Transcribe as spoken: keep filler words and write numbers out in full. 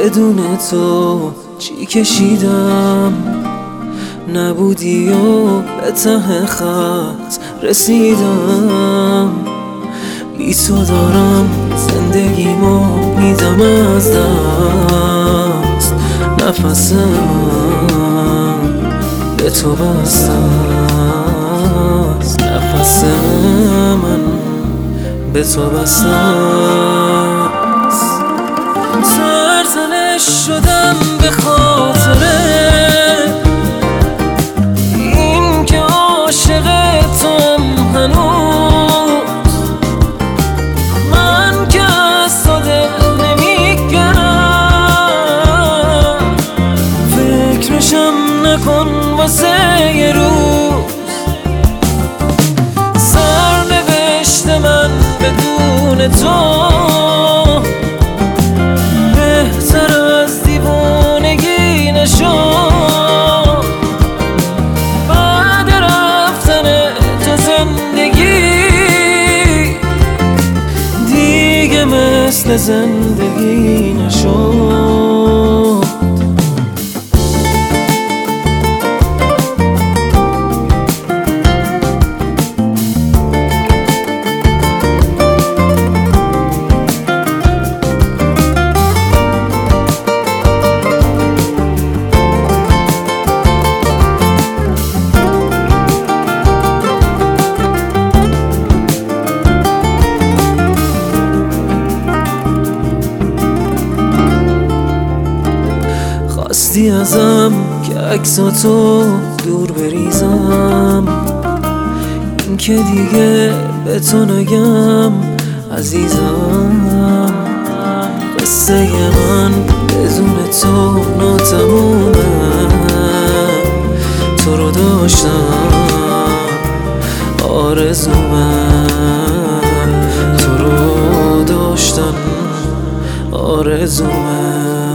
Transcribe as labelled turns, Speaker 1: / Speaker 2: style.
Speaker 1: بدون تو چی کشیدم، نبودی و به ته خط رسیدم. بی تو دارم زندگیمو میدم از دست، نفسم به تو بسته است، نفس من به تو بسته است. سرزنش شدم به خاطره این که عاشق توام هنوز، من که از تو دل نمیگرم، فکرشم نکن واسه یه روز. سرنوشت من بدون تو بهتر از دیوانگی نشد. بعد رفتن تو زندگی دیگه مثل زندگی نشد. خواستی ازم که عکساتو دور بریزم، این که دیگه به تو نگم عزیزم. قصه من بدون تو ناتمومه، تو رو داشتم آرزومه، تو رو داشتم آرزومه.